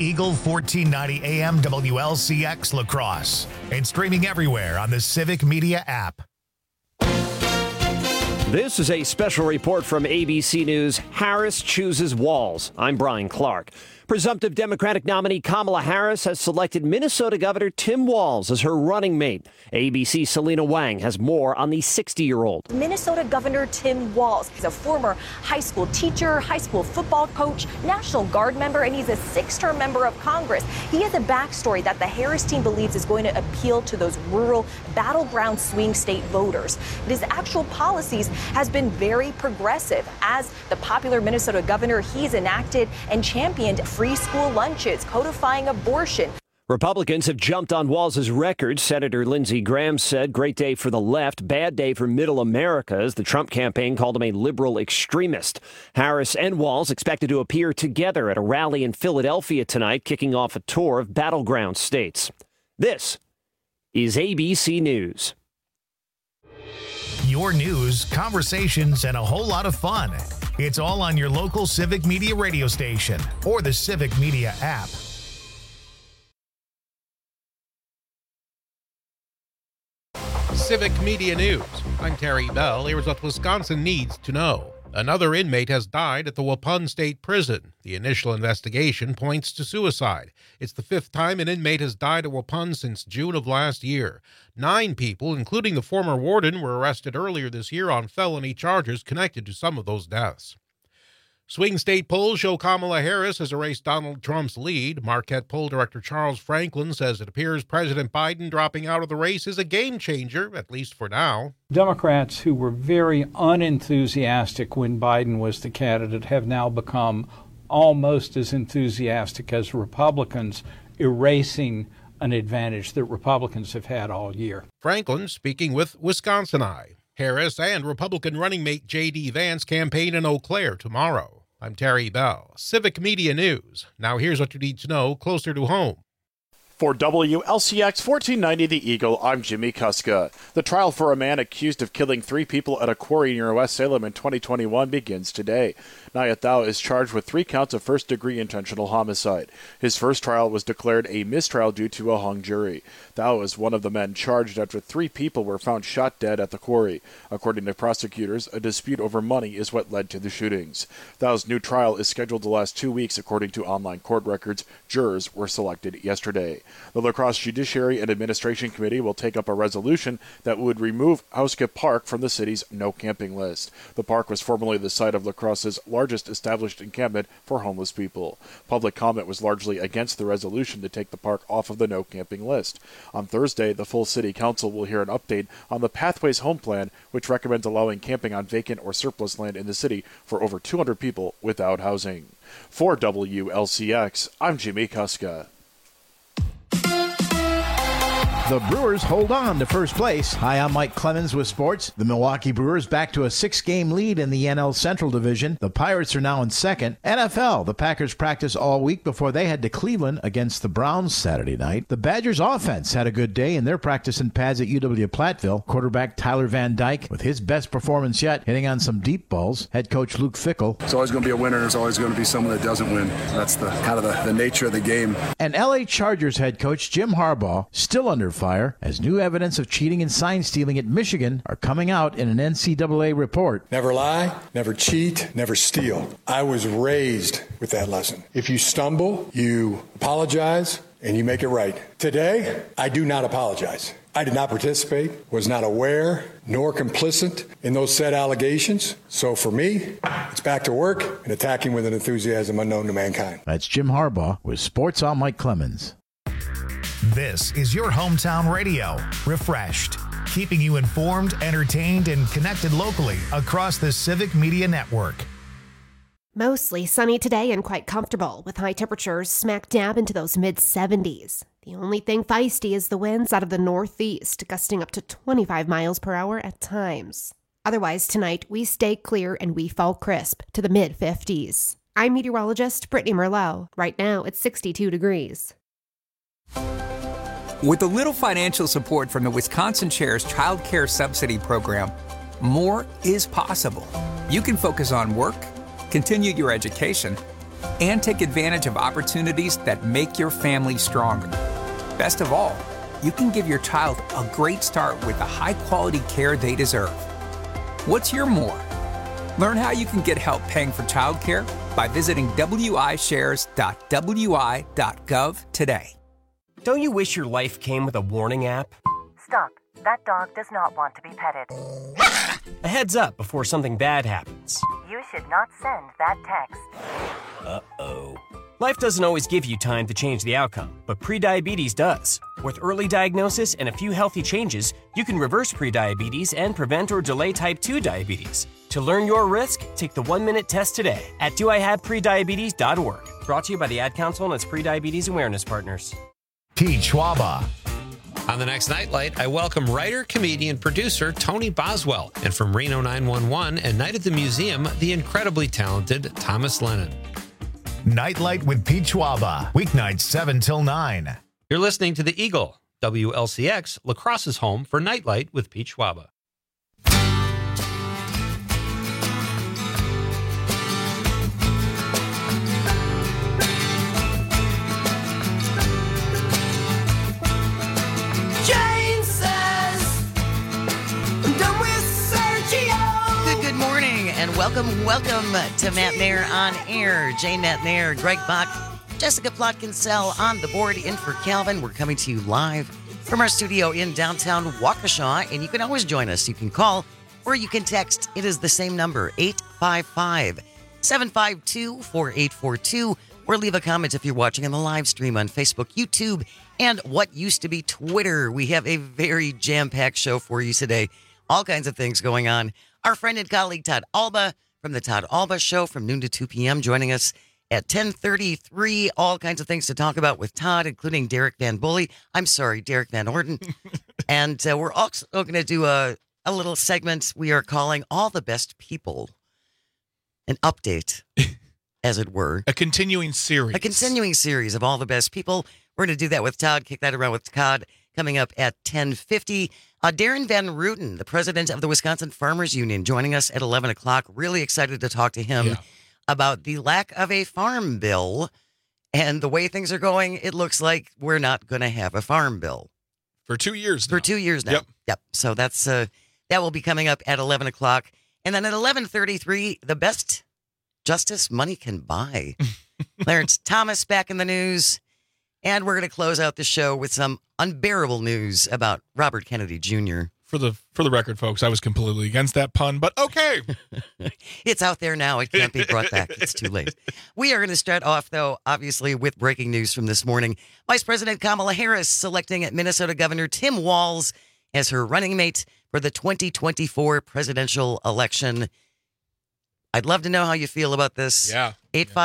Eagle 1490 AM WLCX La Crosse and streaming everywhere on the Civic Media app. This is a special report from ABC News. Harris chooses Walz. I'm Brian Clark. Presumptive Democratic nominee Kamala Harris has selected Minnesota Governor Tim Walz as her running mate. ABC's Selena Wang has more on the 60-year-old. Minnesota Governor Tim Walz is a former high school teacher, high school football coach, National Guard member, and he's a 6-term member of Congress. He has a backstory that the Harris team believes is going to appeal to those rural, battleground swing state voters. His actual policies has been very progressive. As the popular Minnesota governor, he's enacted and championed free school lunches, codifying abortion. Republicans have jumped on Walz's record. Senator Lindsey Graham said, "Great day for the left, bad day for middle America," as the Trump campaign called him a liberal extremist. Harris and Walz expected to appear together at a rally in Philadelphia tonight, kicking off a tour of battleground states. This is ABC News. Your news, conversations, and a whole lot of fun. It's all on your local Civic Media radio station or the Civic Media app. Civic Media News. I'm Terry Bell. Here's what Wisconsin needs to know. Another inmate has died at the Waupun State Prison. The initial investigation points to suicide. It's the 5th time an inmate has died at Waupun since June of last year. 9 people, including the former warden, were arrested earlier this year on felony charges connected to some of those deaths. Swing state polls show Kamala Harris has erased Donald Trump's lead. Marquette poll director Charles Franklin says it appears President Biden dropping out of the race is a game changer, at least for now. Democrats who were very unenthusiastic when Biden was the candidate have now become almost as enthusiastic as Republicans, erasing an advantage that Republicans have had all year. Franklin speaking with Wisconsin Eye. Harris and Republican running mate J.D. Vance campaign in Eau Claire tomorrow. I'm Terry Bell, Civic Media News. Now here's what you need to know closer to home. For WLCX 1490 The Eagle, I'm Jimmy Kuska. The trial for a man accused of killing 3 people at a quarry near West Salem in 2021 begins today. Nayat Thao is charged with 3 counts of first-degree intentional homicide. His first trial was declared a mistrial due to a hung jury. Thao is one of the men charged after 3 people were found shot dead at the quarry. According to prosecutors, a dispute over money is what led to the shootings. Thao's new trial is scheduled to last 2 weeks, according to online court records. Jurors were selected yesterday. The La Crosse Judiciary and Administration Committee will take up a resolution that would remove Houskip Park from the city's no camping list. The park was formerly the site of La Crosse's largest established encampment for homeless people. Public comment was largely against the resolution to take the park off of the no camping list. On Thursday, the full city council will hear an update on the Pathways Home Plan, which recommends allowing camping on vacant or surplus land in the city for over 200 people without housing. For WLCX, I'm Jimmy Kuska. The Brewers hold on to first place. Hi, I'm Mike Clemens with sports. The Milwaukee Brewers back to a 6-game lead in the NL Central Division. The Pirates are now in second. NFL, the Packers practiced all week before they head to Cleveland against the Browns Saturday night. The Badgers offense had a good day in their practice and pads at UW-Platteville. Quarterback Tyler Van Dyke with his best performance yet, hitting on some deep balls. Head coach Luke Fickell. It's always going to be a winner. There's always going to be someone that doesn't win. That's the kind of the nature of the game. And LA Chargers head coach Jim Harbaugh still under fire as new evidence of cheating and sign stealing at Michigan are coming out in an NCAA report. Never lie, never cheat, never steal. I was raised with that lesson. If you stumble, you apologize, and you make it right. Today, I do not apologize. I did not participate, was not aware, nor complicit in those said allegations. So for me, it's back to work and attacking with an enthusiasm unknown to mankind. That's Jim Harbaugh with Sports on Mike Clemens. This is your hometown radio, refreshed, keeping you informed, entertained, and connected locally across the Civic Media Network. Mostly sunny today and quite comfortable, with high temperatures smack dab into those mid-70s. The only thing feisty is the winds out of the northeast, gusting up to 25 miles per hour at times. Otherwise, tonight, we stay clear and we fall crisp to the mid-50s. I'm meteorologist Brittany Merlot. Right now, it's 62 degrees. With a little financial support from the Wisconsin Chair's Child Care Subsidy Program, more is possible. You can focus on work, continue your education, and take advantage of opportunities that make your family stronger. Best of all, you can give your child a great start with the high-quality care they deserve. What's your more? Learn how you can get help paying for childcare by visiting wishares.wi.gov today. Don't you wish your life came with a warning app? Stop. That dog does not want to be petted. A heads up before something bad happens. You should not send that text. Uh-oh. Life doesn't always give you time to change the outcome, but prediabetes does. With early diagnosis and a few healthy changes, you can reverse prediabetes and prevent or delay type 2 diabetes. To learn your risk, take the 1-minute test today at doihaveprediabetes.org. Brought to you by the Ad Council and its prediabetes awareness partners. Pete Schwaba. On the next Nightlight, I welcome writer, comedian, producer Tony Boswell, and from Reno 911 and Night at the Museum, the incredibly talented Thomas Lennon. Nightlight with Pete Schwaba, weeknights 7 till 9. You're listening to The Eagle, WLCX, La Crosse's home for Nightlight with Pete Schwaba. Good morning and welcome to Matt Nair on Air. Jane Matt Nair, Greg Bach, Jessica Plotkin-Sell on the board in for Calvin. We're coming to you live from our studio in downtown Waukesha, and you can always join us. You can call or you can text. It is the same number, 855-752-4842, or leave a comment if you're watching on the live stream on Facebook, YouTube, and what used to be Twitter. We have a very jam-packed show for you today. All kinds of things going on. Our friend and colleague Todd Alba from the Todd Alba Show from noon to 2 p.m. joining us at 10:33. All kinds of things to talk about with Todd, including Derek Van Orden. And we're also going to do a little segment we are calling All the Best People. An update, as it were. A continuing series. A continuing series of All the Best People. We're going to do that with Todd, kick that around with Todd, coming up at 10:50. Darren Van Rooten, the president of the Wisconsin Farmers Union, joining us at 11 o'clock. Really excited to talk to him about the lack of a farm bill. And the way things are going, it looks like we're not going to have a farm bill. For 2 years now. For 2 years now. Yep. So that's that will be coming up at 11 o'clock. And then at 11:33, the best justice money can buy. Clarence Thomas back in the news. And we're going to close out the show with some unbearable news about Robert Kennedy Jr. For the record, folks, I was completely against that pun, but okay. It's out there now. It can't be brought back. It's too late. We are going to start off, though, obviously, with breaking news from this morning. Vice President Kamala Harris selecting Minnesota Governor Tim Walz as her running mate for the 2024 presidential election. I'd love to know how you feel about this. Yeah.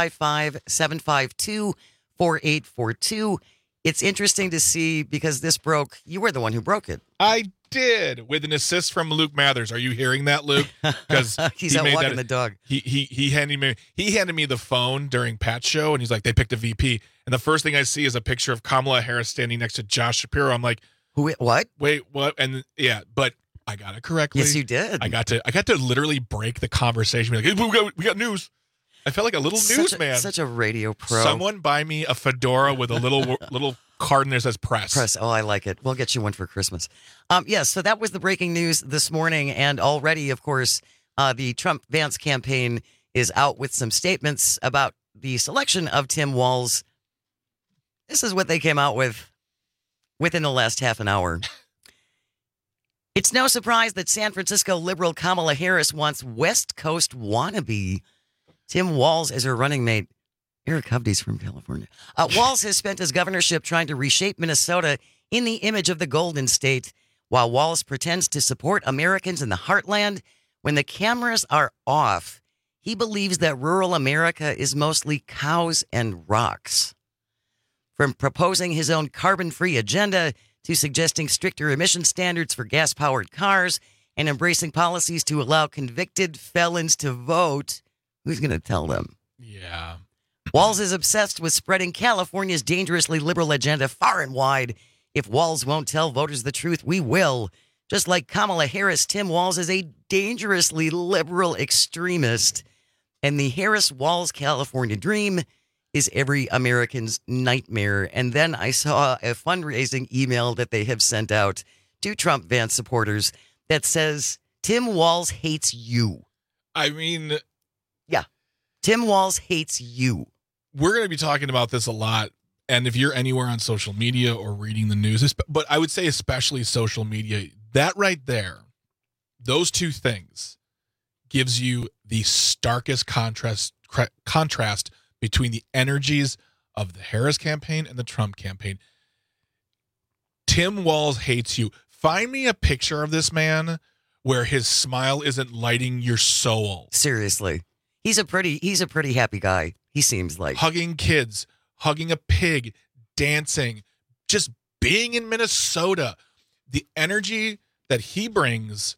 855-752-4842. It's interesting to see because this broke. You were the one who broke it. I did, with an assist from Luke Mathers. Are you hearing that, Luke? Because he's out walking the dog. He handed me the phone during Pat's show, and he's like, they picked a VP, and the first thing I see is a picture of Kamala Harris standing next to Josh Shapiro. I'm like, who? What? Wait, what? And yeah, but I got it correctly. Yes, you did. I got to literally break the conversation. Be like, hey, we got news. I felt like a little newsman. Such a radio pro. Someone buy me a fedora with a little card in there that says press. Press. Oh, I like it. We'll get you one for Christmas. Yes, so that was the breaking news this morning. And already, of course, the Trump-Vance campaign is out with some statements about the selection of Tim Walz. This is what they came out with within the last half an hour. It's no surprise that San Francisco liberal Kamala Harris wants West Coast wannabe Tim Walz as her running mate. Eric Hovde's from California. Walz has spent his governorship trying to reshape Minnesota in the image of the Golden State, while Walz pretends to support Americans in the heartland. When the cameras are off, he believes that rural America is mostly cows and rocks. From proposing his own carbon-free agenda to suggesting stricter emission standards for gas-powered cars and embracing policies to allow convicted felons to vote, who's going to tell them? Yeah. Walz is obsessed with spreading California's dangerously liberal agenda far and wide. If Walz won't tell voters the truth, we will. Just like Kamala Harris, Tim Walz is a dangerously liberal extremist. And the Harris-Walz California dream is every American's nightmare. And then I saw a fundraising email that they have sent out to Trump Vance supporters that says, Tim Walz hates you. I mean, yeah, Tim Walz hates you. We're going to be talking about this a lot. And if you're anywhere on social media or reading the news, but I would say especially social media, that right there, those two things gives you the starkest contrast between the energies of the Harris campaign and the Trump campaign. Tim Walz hates you. Find me a picture of this man where his smile isn't lighting your soul. Seriously. He's a pretty happy guy. He seems like hugging kids, hugging a pig, dancing, just being in Minnesota. The energy that he brings,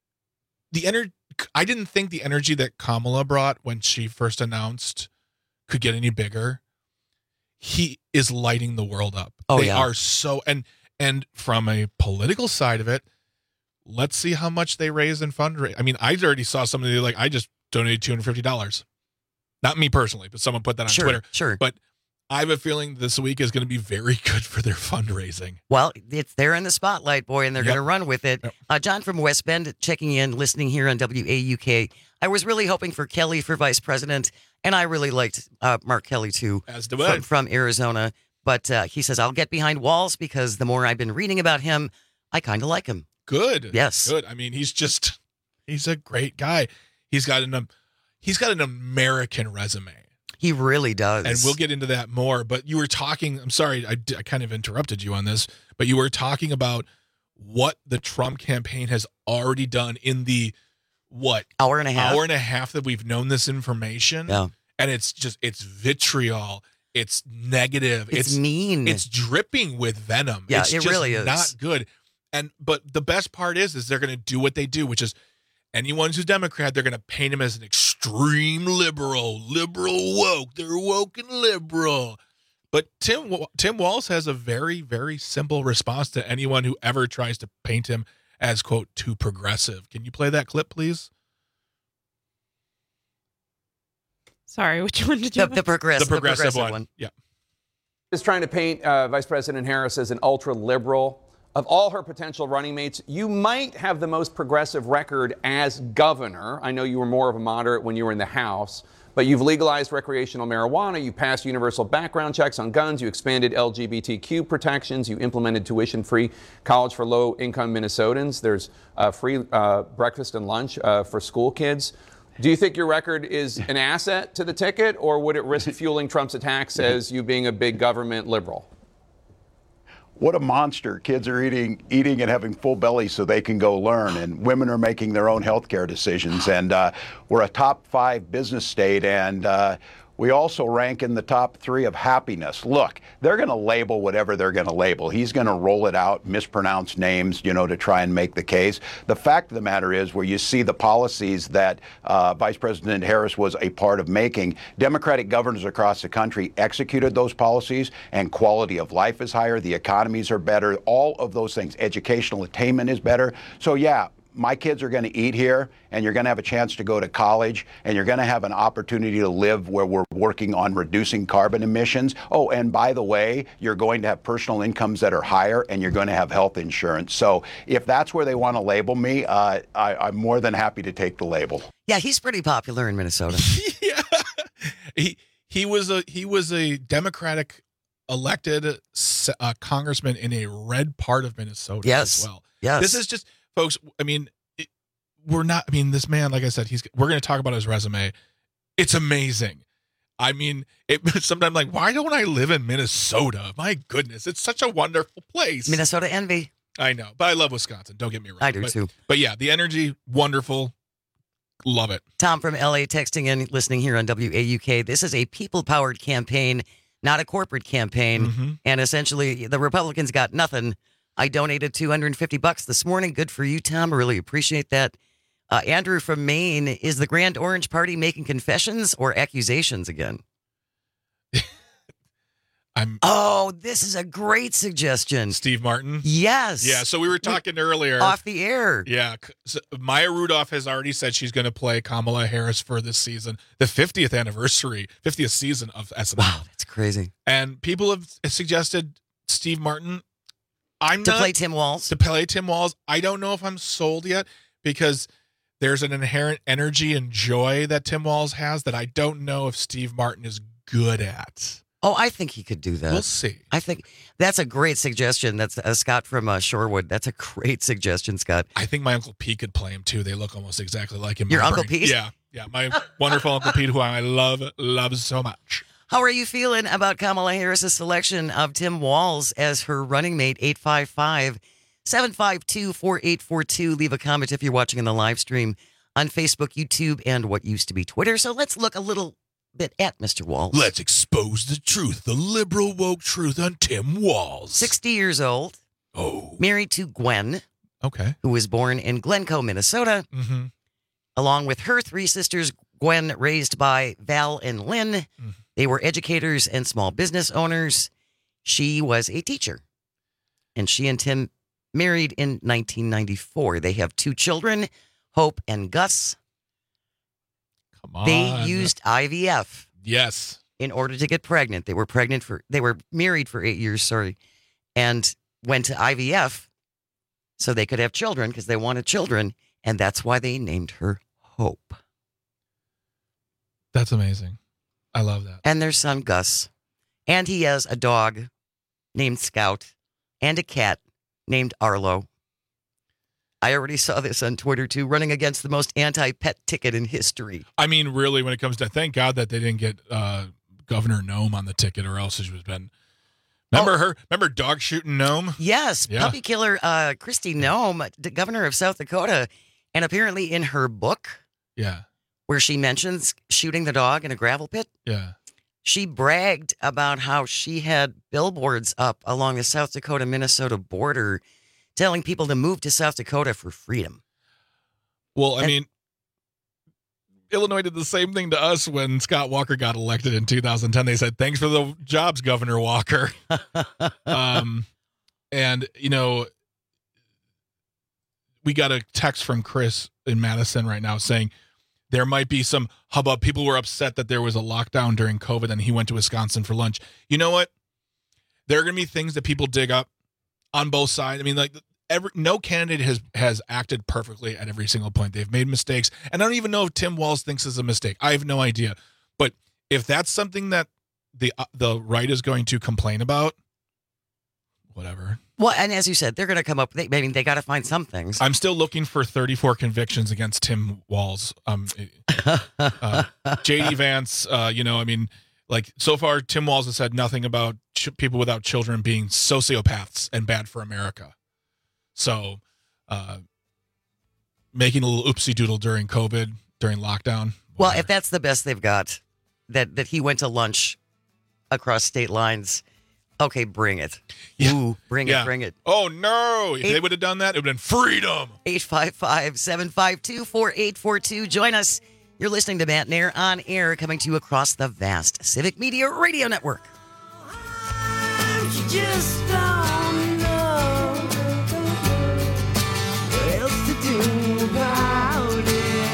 I didn't think the energy that Kamala brought when she first announced could get any bigger. He is lighting the world up. Oh, they are so, and from a political side of it, let's see how much they raise in fundraising. I mean, I already saw somebody like, I just donated $250. Not me personally, but someone put that on Twitter. Sure. But I have a feeling this week is going to be very good for their fundraising. Well, they're in the spotlight, boy, and they're going to run with it. John from West Bend checking in, listening here on WAUK. I was really hoping for Kelly for vice president, and I really liked Mark Kelly, too, as do I. From Arizona. But he says, I'll get behind Walz because the more I've been reading about him, I kind of like him. Good. Yes. Good. I mean, he's a great guy. He's got an American resume. He really does. And we'll get into that more. But you were talking, I'm sorry, I kind of interrupted you on this, but you were talking about what the Trump campaign has already done in the, hour and a half that we've known this information. Yeah. And it's vitriol. It's negative. It's mean. It's dripping with venom. Yeah, it's it just really is. not good. But the best part is they're going to do what they do, which is anyone who's Democrat, they're going to paint him as an extreme liberal woke. They're woke and liberal. But Tim Walz has a very, very simple response to anyone who ever tries to paint him as, quote, too progressive. Can you play that clip, please? Sorry, which one did you? The progressive one. Yeah. Is trying to paint Vice President Harris as an ultra liberal. Of all her potential running mates, you might have the most progressive record as governor. I know you were more of a moderate when you were in the House, but you've legalized recreational marijuana, you passed universal background checks on guns, you expanded LGBTQ protections, you implemented tuition-free college for low-income Minnesotans. There's free breakfast and lunch for school kids. Do you think your record is an asset to the ticket, or would it risk fueling Trump's attacks as you being a big government liberal? What a monster. Kids are eating and having full bellies so they can go learn, and women are making their own healthcare decisions. And we're a top 5 business state, and we also rank in the top 3 of happiness. Look, they're going to label whatever they're going to label. He's going to roll it out, mispronounce names, to try and make the case. The fact of the matter is, where you see the policies that Vice President Harris was a part of making, Democratic governors across the country executed those policies, and quality of life is higher, the economies are better, all of those things. Educational attainment is better. So, yeah, my kids are going to eat here, and you're going to have a chance to go to college, and you're going to have an opportunity to live where we're working on reducing carbon emissions. Oh, and by the way, you're going to have personal incomes that are higher, and you're going to have health insurance. So if that's where they want to label me, I'm more than happy to take the label. Yeah, he's pretty popular in Minnesota. Yeah, he was a Democratic elected congressman in a red part of Minnesota as well. Yes. This is just. Folks, I mean, this man, like I said, we're going to talk about his resume. It's amazing. I mean, sometimes like, why don't I live in Minnesota? My goodness, it's such a wonderful place. Minnesota envy. I know, but I love Wisconsin. Don't get me wrong. I do too. But yeah, the energy, wonderful. Love it. Tom from LA texting in, listening here on WAUK. This is a people-powered campaign, not a corporate campaign. Mm-hmm. And essentially, the Republicans got nothing. I donated $250 this morning. Good for you, Tom. I really appreciate that. Andrew from Maine, is the Grand Orange Party making confessions or accusations again? Oh, this is a great suggestion. Steve Martin? Yes. Yeah, so we were talking earlier. Off the air. Yeah. So Maya Rudolph has already said she's going to play Kamala Harris for this season, the 50th season of SNL. Wow, that's crazy. And people have suggested Steve Martin. To play Tim Walz? I don't know if I'm sold yet because there's an inherent energy and joy that Tim Walz has that I don't know if Steve Martin is good at. Oh, I think he could do that. We'll see. I think that's a great suggestion. That's Scott from Shorewood. That's a great suggestion, Scott. I think my Uncle Pete could play him, too. They look almost exactly like him. Your Uncle Pete? Yeah. My wonderful Uncle Pete, who I love so much. How are you feeling about Kamala Harris's selection of Tim Walz as her running mate? 855-752-4842. Leave a comment if you're watching in the live stream on Facebook, YouTube, and what used to be Twitter. So let's look a little bit at Mr. Walz. Let's expose the truth, the liberal woke truth on Tim Walz. 60 years old. Oh. Married to Gwen. Okay. Who was born in Glencoe, Minnesota. Mm-hmm. Along with her three sisters, Gwen raised by Val and Lynn. Mm-hmm. They were educators and small business owners. She was a teacher. And she and Tim married in 1994. They have two children, Hope and Gus. Come on. They used IVF. Yes. In order to get pregnant. They were married for 8 years, and went to IVF so they could have children because they wanted children. And that's why they named her Hope. That's amazing. I love that. And their son, Gus. And he has a dog named Scout and a cat named Arlo. I already saw this on Twitter, too, running against the most anti-pet ticket in history. I mean, really, when it comes to, thank God that they didn't get Governor Noem on the ticket, or else she was been. Remember dog shooting Noem? Yes, yeah. Puppy killer Kristi Noem, the governor of South Dakota. And apparently in her book, yeah, where she mentions shooting the dog in a gravel pit, yeah, she bragged about how she had billboards up along the South Dakota-Minnesota border telling people to move to South Dakota for freedom. Well, I mean, Illinois did the same thing to us when Scott Walker got elected in 2010. They said, thanks for the jobs, Governor Walker. And, we got a text from Chris in Madison right now saying there might be some hubbub. People were upset that there was a lockdown during COVID and he went to Wisconsin for lunch. You know what? There are going to be things that people dig up on both sides. I mean, like no candidate has acted perfectly at every single point. They've made mistakes. And I don't even know if Tim Walz thinks is a mistake. I have no idea. But if that's something that the right is going to complain about, whatever. Well, and as you said, they're going to come up. They got to find some things. I'm still looking for 34 convictions against Tim Walz. J.D. Vance, so far, Tim Walz has said nothing about people without children being sociopaths and bad for America. So, making a little oopsie doodle during COVID, during lockdown. Well, if that's the best they've got, that he went to lunch across state lines. Okay, bring it. Yeah. Ooh, bring it. Oh, no. If they would have done that, it would have been freedom. 855-752-4842. Join us. You're listening to Matt Nair on air, coming to you across the vast Civic Media Radio Network. You just don't know what else to do about it.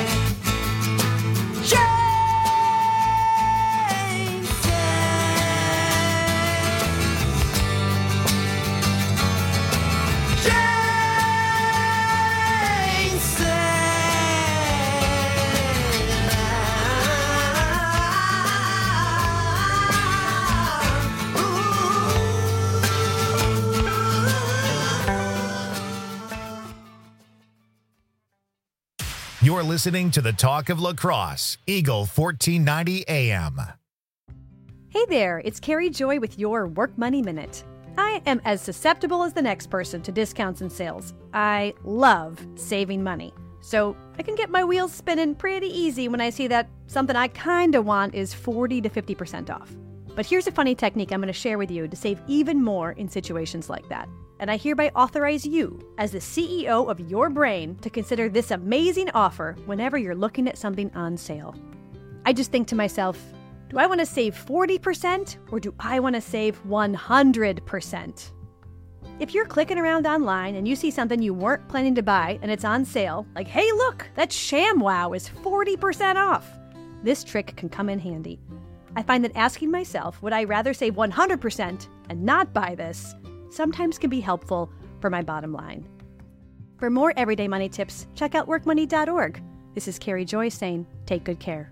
You're listening to the Talk of La Crosse, Eagle 1490 AM. Hey there, it's Carrie Joy with your Work Money Minute. I am as susceptible as the next person to discounts and sales. I love saving money. So I can get my wheels spinning pretty easy when I see that something I kind of want is 40 to 50% off. But here's a funny technique I'm going to share with you to save even more in situations like that. And I hereby authorize you, as the CEO of your brain, to consider this amazing offer whenever you're looking at something on sale. I just think to myself, Do I want to save 40% or do I want to save 100%? If you're clicking around online and you see something you weren't planning to buy and it's on sale, like, hey, look, that ShamWow is 40% off, this trick can come in handy. I find that asking myself, would I rather save 100% and not buy this, sometimes can be helpful for my bottom line. For more everyday money tips, check out workmoney.org. This is Carrie Joy saying, take good care.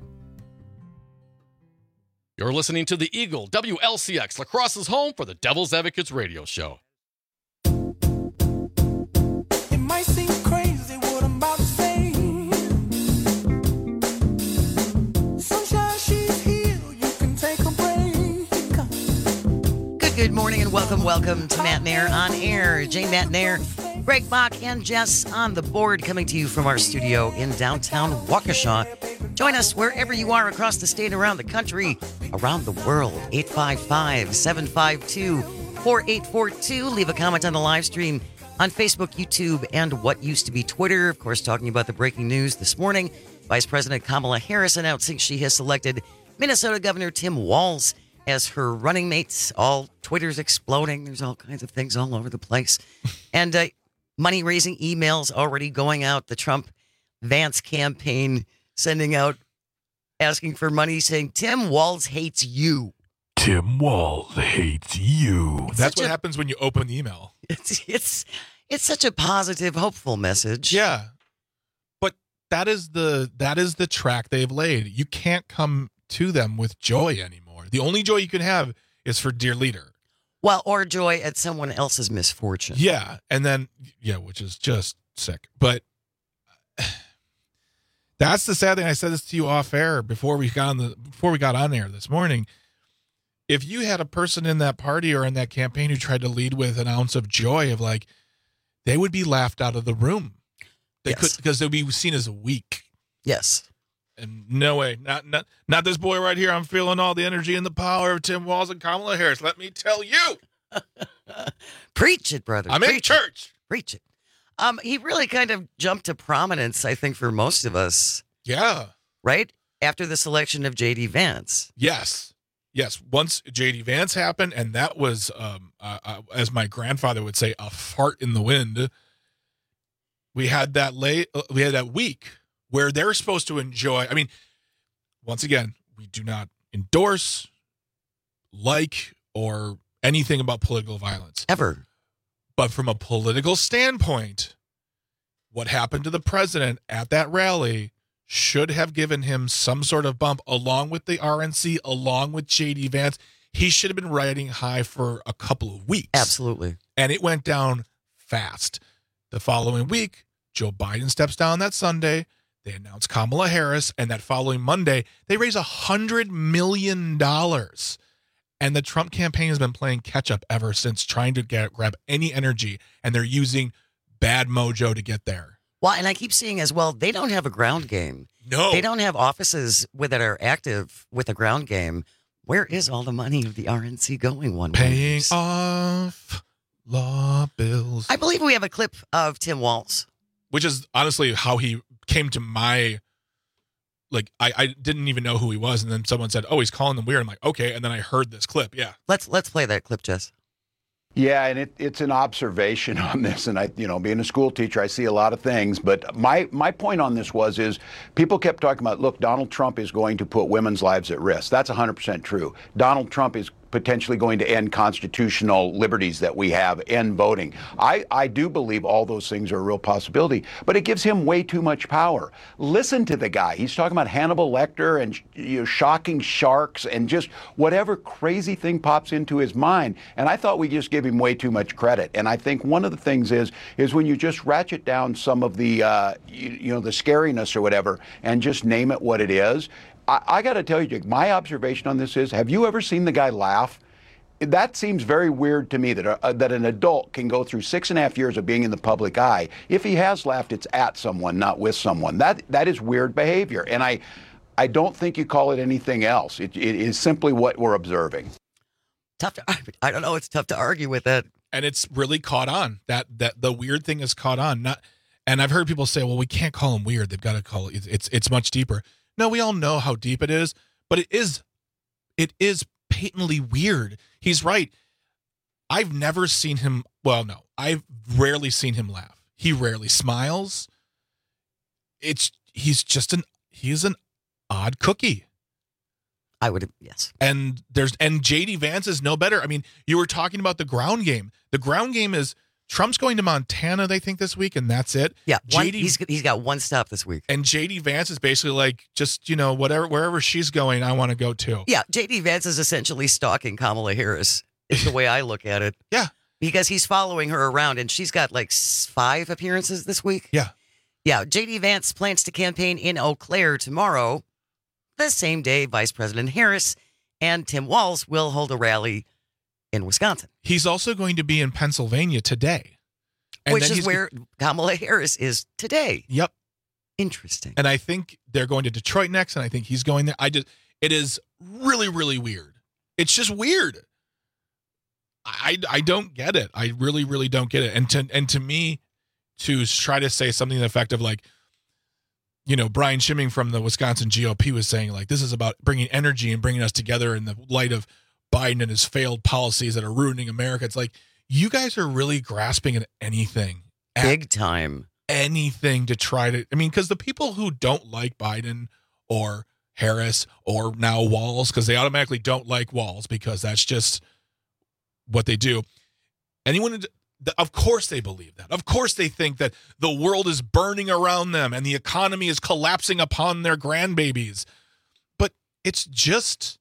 You're listening to the Eagle WLCX, La Crosse's home for the Devil's Advocates radio show. It might seem crazy what I'm about to say. Sunshine, she's here. You can take a break. Good morning and welcome to Matt Nair on air. Jane Matt Nair, Greg Bach, and Jess on the board, coming to you from our studio in downtown Waukesha. Join us wherever you are across the state, around the country, around the world. 855-752-4842. Leave a comment on the live stream on Facebook, YouTube, and what used to be Twitter. Of course, talking about the breaking news this morning. Vice President Kamala Harris announcing she has selected Minnesota Governor Tim Walz as her running mate. All Twitter's exploding. There's all kinds of things all over the place. And money-raising emails already going out. The Trump-Vance campaign sending out, asking for money, saying, Tim Walz hates you. Tim Walz hates you. That's what happens when you open the email. It's such a positive, hopeful message. Yeah. But that is the track they've laid. You can't come to them with joy anymore. The only joy you can have is for dear leader. Well, or joy at someone else's misfortune. Yeah. And then, which is just sick. But that's the sad thing. I said this to you off air before we got on air this morning. If you had a person in that party or in that campaign who tried to lead with an ounce of joy, of like, they would be laughed out of the room. Because they'd be seen as weak. Yes. And no way, not this boy right here. I'm feeling all the energy and the power of Tim Walz and Kamala Harris. Let me tell you. Preach it, brother. I'm in church. Preach it. He really kind of jumped to prominence, I think, for most of us. Yeah. Right? After the selection of J.D. Vance. Yes. Once J.D. Vance happened, and that was, as my grandfather would say, a fart in the wind. We had that week where they're supposed to enjoy. I mean, once again, we do not endorse, or anything about political violence. Ever. But from a political standpoint, what happened to the president at that rally should have given him some sort of bump, along with the RNC, along with J.D. Vance. He should have been riding high for a couple of weeks. Absolutely. And it went down fast. The following week, Joe Biden steps down that Sunday. They announce Kamala Harris. And that following Monday, they raise $100 million. And the Trump campaign has been playing catch up ever since, trying to grab any energy. And they're using bad mojo to get there. Well, and I keep seeing as well, they don't have a ground game. No. They don't have offices that are active with a ground game. Where is all the money of the RNC going? Paying off law bills. I believe we have a clip of Tim Walz. Which is honestly how he came to my, I didn't even know who he was. And then someone said, oh, he's calling them weird. I'm like, okay. And then I heard this clip. Yeah. Let's play that clip, Jess. Yeah, and it's an observation on this, and being a school teacher, I see a lot of things. But my point on this is people kept talking about, look, Donald Trump is going to put women's lives at risk. That's 100% true. Donald Trump is potentially going to end constitutional liberties that we have, end voting. I do believe all those things are a real possibility, but it gives him way too much power. Listen to the guy. He's talking about Hannibal Lecter and shocking sharks and just whatever crazy thing pops into his mind. And I thought we just give him way too much credit. And I think one of the things is when you just ratchet down some of the the scariness or whatever and just name it what it is. I got to tell you, Jake, my observation on this is, have you ever seen the guy laugh? That seems very weird to me that an adult can go through 6.5 years of being in the public eye. If he has laughed, it's at someone, not with someone. That is weird behavior. And I don't think you call it anything else. It is simply what we're observing. I don't know. It's tough to argue with that. And it's really caught on. That the weird thing is caught on. And I've heard people say, well, we can't call him weird. They've got to call it. It's much deeper. No, we all know how deep it is, but it is It is patently weird. He's right. I've never seen him. Well, no, I've rarely seen him laugh. He rarely smiles. He's an odd cookie. I would, yes. And JD Vance is no better. I mean, you were talking about the ground game. The ground game is Trump's going to Montana, they think, this week, and that's it. Yeah, he's got one stop this week. And JD Vance is basically like, just, wherever she's going, I want to go too. Yeah, JD Vance is essentially stalking Kamala Harris, is the way I look at it. Yeah. Because he's following her around, and she's got like 5 appearances this week. Yeah. Yeah, JD Vance plans to campaign in Eau Claire tomorrow, the same day Vice President Harris and Tim Walz will hold a rally in Wisconsin. He's also going to be in Pennsylvania today. Which is where Kamala Harris is today. Yep. Interesting. And I think they're going to Detroit next, and I think he's going there. It is really, really weird. It's just weird. I don't get it. I really, really don't get it. And to me, to try to say something effective like, Brian Schimming from the Wisconsin GOP was saying, like, this is about bringing energy and bringing us together in the light of Biden and his failed policies that are ruining America. It's like, you guys are really grasping at anything. Big time. Anything to try to, because the people who don't like Biden or Harris or now Walz, because they automatically don't like Walz because that's just what they do. Of course they believe that. Of course they think that the world is burning around them and the economy is collapsing upon their grandbabies. But it's just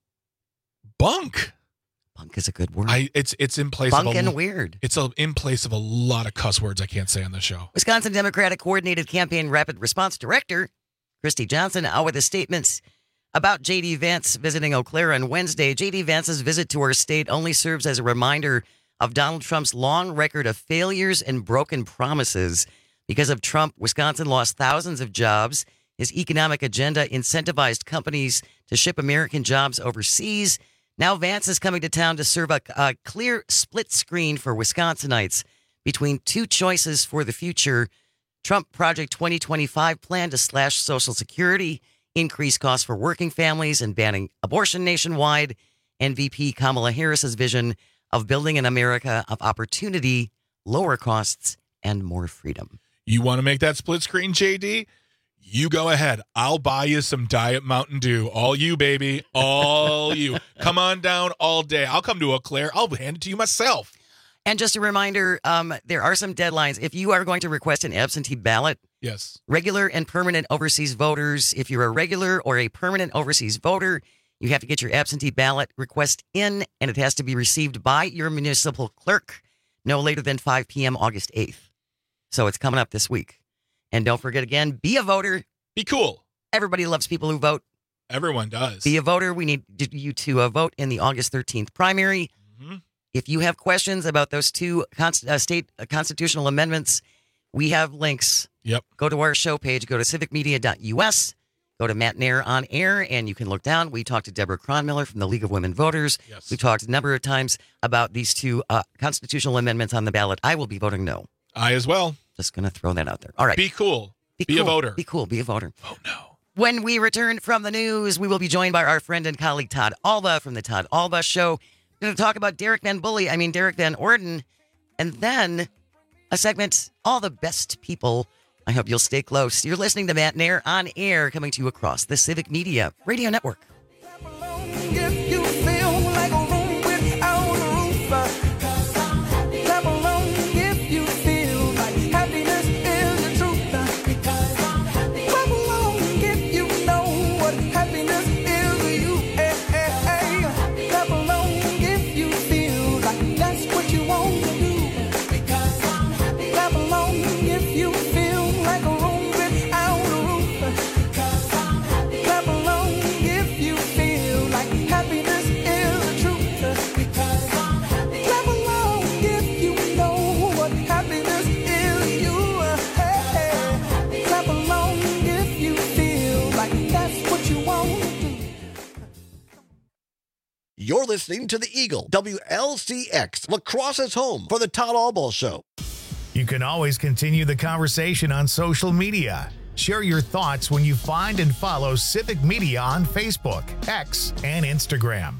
bunk. Bunk is a good word. It's in place bunk of and weird. It's in place of a lot of cuss words I can't say on the show. Wisconsin Democratic Coordinated Campaign Rapid Response Director Christy Johnson out with a statement about J.D. Vance visiting Eau Claire on Wednesday. J.D. Vance's visit to our state only serves as a reminder of Donald Trump's long record of failures and broken promises. Because of Trump, Wisconsin lost thousands of jobs. His economic agenda incentivized companies to ship American jobs overseas. Now Vance is coming to town to serve a clear split screen for Wisconsinites between 2 choices for the future. Trump Project 2025 plan to slash Social Security, increase costs for working families, and banning abortion nationwide. And VP Kamala Harris's vision of building an America of opportunity, lower costs, and more freedom. You want to make that split screen, JD? You go ahead. I'll buy you some Diet Mountain Dew. All you, baby. All you. Come on down all day. I'll come to Eau Claire. I'll hand it to you myself. And just a reminder, there are some deadlines. If you are going to request an absentee ballot, yes, regular and permanent overseas voters, if you're a regular or a permanent overseas voter, you have to get your absentee ballot request in, and it has to be received by your municipal clerk no later than 5 p.m. August 8th. So it's coming up this week. And don't forget, again, be a voter. Be cool. Everybody loves people who vote. Everyone does. Be a voter. We need you to vote in the August 13th primary. Mm-hmm. If you have questions about those 2 state constitutional amendments, we have links. Yep. Go to our show page. Go to civicmedia.us. Go to Matt Nair on air, and you can look down. We talked to Deborah Cronmiller from the League of Women Voters. Yes. We talked a number of times about these 2 constitutional amendments on the ballot. I will be voting no. I as well. Just going to throw that out there. All right. Be cool. Be cool. a voter. Be cool. Be a voter. Oh, no. When we return from the news, we will be joined by our friend and colleague Todd Alba from the Todd Alba Show. We're going to talk about Derek Van Orden, and then a segment, All the Best People. I hope you'll stay close. You're listening to Matt Nair on air, coming to you across the Civic Media Radio Network. If you feel like a room without a roof, clap along if you feel like happiness is the truth. Clap along if you know what happiness is to you. Clap along if you feel like that's what you want to do. Clap along if you feel like a room without a roof. Clap along if you feel like happiness is the truth. Clap along if you know what happiness is to you. Clap along if you feel like that's what you want to do. You're listening to the Eagle, WLCX, La Crosse's home for the Todd Alba Show. You can always continue the conversation on social media. Share your thoughts when you find and follow Civic Media on Facebook, X, and Instagram.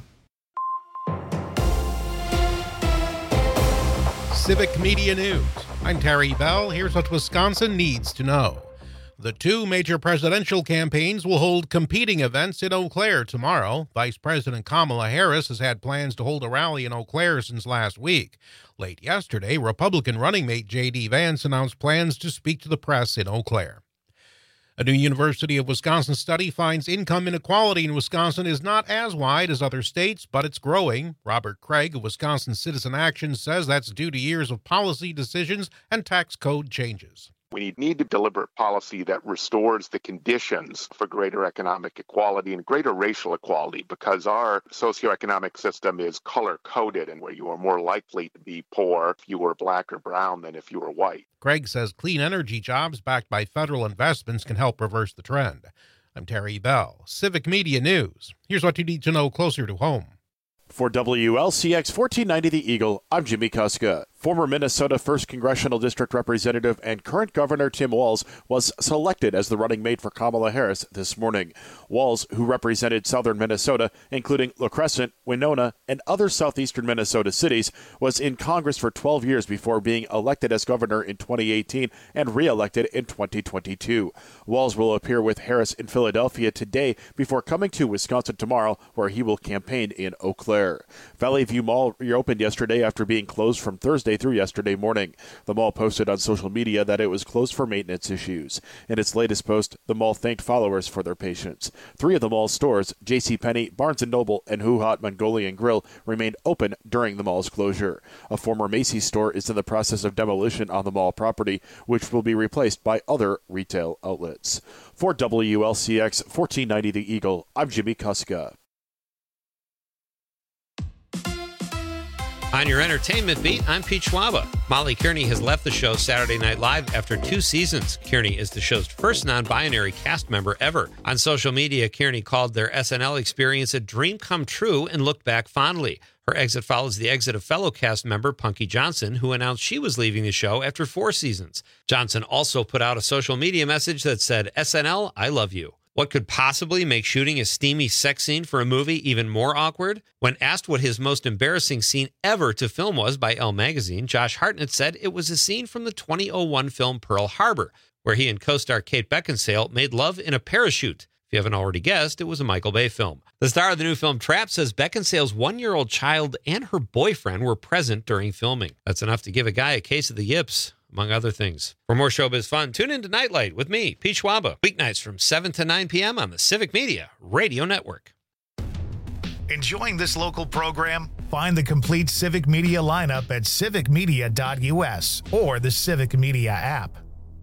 Civic Media News. I'm Terry Bell. Here's what Wisconsin needs to know. The two major presidential campaigns will hold competing events in Eau Claire tomorrow. Vice President Kamala Harris has had plans to hold a rally in Eau Claire since last week. Late yesterday, Republican running mate J.D. Vance announced plans to speak to the press in Eau Claire. A new University of Wisconsin study finds income inequality in Wisconsin is not as wide as other states, but it's growing. Robert Craig of Wisconsin Citizen Action says that's due to years of policy decisions and tax code changes. We need deliberate policy that restores the conditions for greater economic equality and greater racial equality, because our socioeconomic system is color-coded, and where you are more likely to be poor if you were black or brown than if you were white. Craig says clean energy jobs backed by federal investments can help reverse the trend. I'm Terry Bell, Civic Media News. Here's what you need to know closer to home. For WLCX 1490 The Eagle, I'm Jimmy Kuska. Former Minnesota 1st Congressional District Representative and current Governor Tim Walz was selected as the running mate for Kamala Harris this morning. Walz, who represented southern Minnesota, including La Crescent, Winona, and other southeastern Minnesota cities, was in Congress for 12 years before being elected as governor in 2018 and re-elected in 2022. Walz will appear with Harris in Philadelphia today before coming to Wisconsin tomorrow, where he will campaign in Eau Claire. Valley View Mall reopened yesterday after being closed from Thursday through yesterday morning. The mall posted on social media that it was closed for maintenance issues. In its latest post, the mall thanked followers for their patience. 3 of the mall's stores, JCPenney, Barnes & Noble, and Who Hot Mongolian Grill, remained open during the mall's closure. A former Macy's store is in the process of demolition on the mall property, which will be replaced by other retail outlets. For WLCX 1490 The Eagle, I'm Jimmy Kuska. On your entertainment beat, I'm Pete Schwaba. Molly Kearney has left the show Saturday Night Live after 2 seasons. Kearney is the show's first non-binary cast member ever. On social media, Kearney called their SNL experience a dream come true and looked back fondly. Her exit follows the exit of fellow cast member Punky Johnson, who announced she was leaving the show after 4 seasons. Johnson also put out a social media message that said, "SNL, I love you." What could possibly make shooting a steamy sex scene for a movie even more awkward? When asked what his most embarrassing scene ever to film was by Elle magazine, Josh Hartnett said it was a scene from the 2001 film Pearl Harbor, where he and co-star Kate Beckinsale made love in a parachute. If you haven't already guessed, it was a Michael Bay film. The star of the new film Trapped says Beckinsale's 1-year-old child and her boyfriend were present during filming. That's enough to give a guy a case of the yips, among other things. For more showbiz fun, tune in to Nightlight with me, Pete Schwaba, weeknights from 7 to 9 p.m. on the Civic Media Radio Network. Enjoying this local program? Find the complete Civic Media lineup at civicmedia.us or the Civic Media app.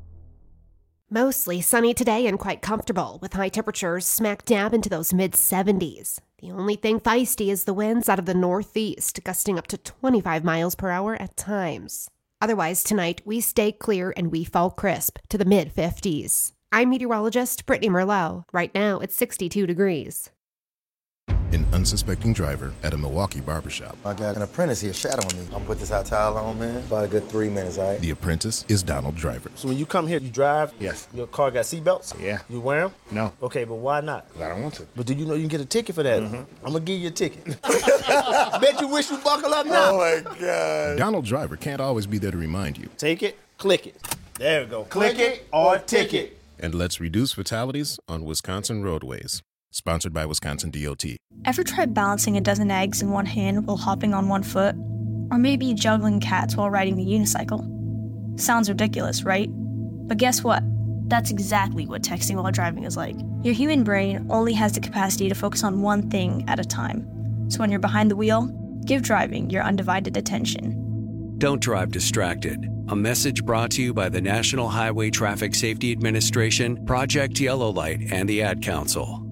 Mostly sunny today and quite comfortable, with high temperatures smack dab into those mid-70s. The only thing feisty is the winds out of the northeast, gusting up to 25 miles per hour at times. Otherwise, tonight, we stay clear and we fall crisp to the mid-50s. I'm meteorologist Brittany Merlot. Right now, it's 62 degrees. An unsuspecting driver at a Milwaukee barbershop. I got an apprentice here shadowing me. I'm gonna put this hot towel on, man. About a good 3 minutes, all right? The apprentice is Donald Driver. So when you come here, you drive? Yes. Your car got seatbelts? Yeah. You wear them? No. Okay, but why not? I don't want to. But do you know you can get a ticket for that? I'm gonna give you a ticket. Bet you wish you buckle up now. Oh my God. Donald Driver can't always be there to remind you. Take it, click it. There we go. Click it or ticket. And let's reduce fatalities on Wisconsin roadways. Sponsored by Wisconsin DOT. Ever tried balancing a dozen eggs in one hand while hopping on one foot? Or maybe juggling cats while riding the unicycle? Sounds ridiculous, right? But guess what? That's exactly what texting while driving is like. Your human brain only has the capacity to focus on one thing at a time. So when you're behind the wheel, give driving your undivided attention. Don't drive distracted. A message brought to you by the National Highway Traffic Safety Administration, Project Yellow Light, and the Ad Council.